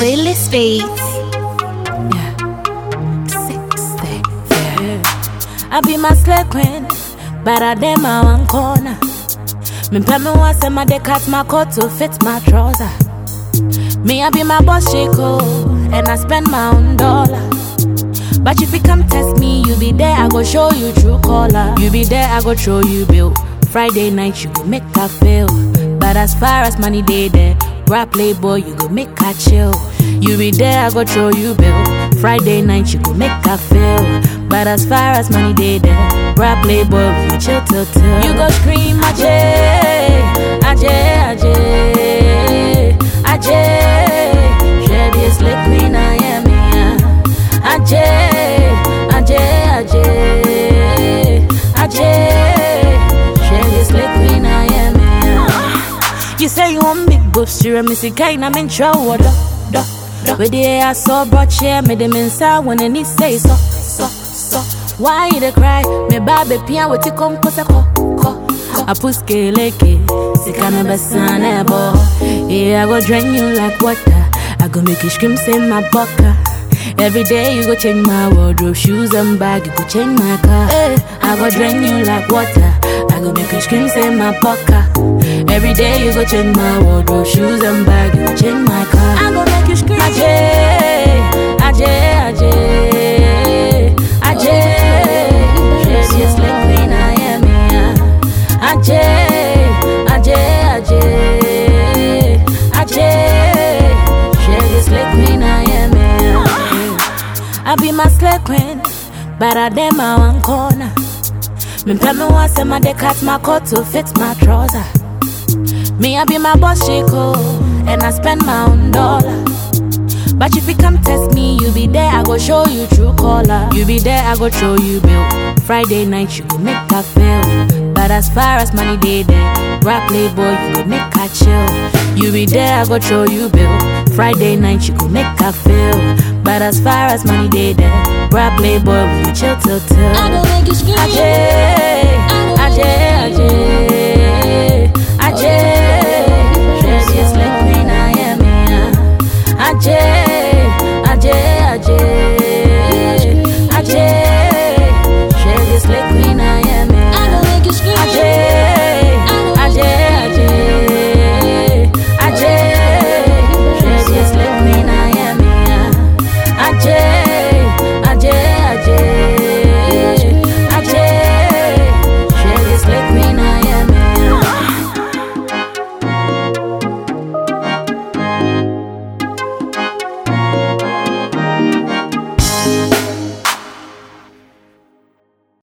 Playlist Beats. Yeah. 60. Yeah. I be my slave queen, but I dem my one corner. Me pay me once and my day cut my coat to fit my trouser. Me I be my boss Chico, and I spend my own dollar. But if you come test me, you be there, I go show you true color. You be there, I go show you bill. Friday night, you go make her feel. But as far as money day there, rap playboy, you go make her chill. You be there, I go show you bill. Friday night, you go make her feel. But as far as money day there, rap playboy, we chill till. You go scream, Ajay, Ajay, Ajay, Ajay. Share this lick queen, I am here. Ajay, Ajay, Ajay, Ajay. Share this lick queen, I am here. You say you want big boobs, you me see kind I'm in trouble. With the air I saw brought share, me them inside when any say so. Why you dey cry? Me baby pia what you come cause ko. I put skeleke, sikana basana bo. Yeah, I go drain you like water. I go make you scream, say my bucker. Every day you go change my wardrobe, shoes and bag, you go change my car. Hey, I go drain you like water. I go make you scream, say my bucker. Every day you go change my wardrobe, shoes and bag, you go change my car. I go make you scream, Ajay, Ajay, Ajay, Ajay. Yes, like queen I am here. Ajay, Ajay, Ajay, Ajay. Share this like queen I am here. I be my slave queen, but I dem my one corner. Me pay me once and my day cut my coat to fit my trouser. Me I be my boss Chico, and I spend my own dollar. But if you come test me, you be there, I go show you true color. You be there, I go show you bill. Friday night, you go make her feel. But as far as money day there, rap playboy, you go make her chill. You be there, I go show you bill. Friday night, you go make her feel. But as far as money day there, rap playboy, we chill till. I go make you scream. Ajay, Ajay, Ajay, Ajay.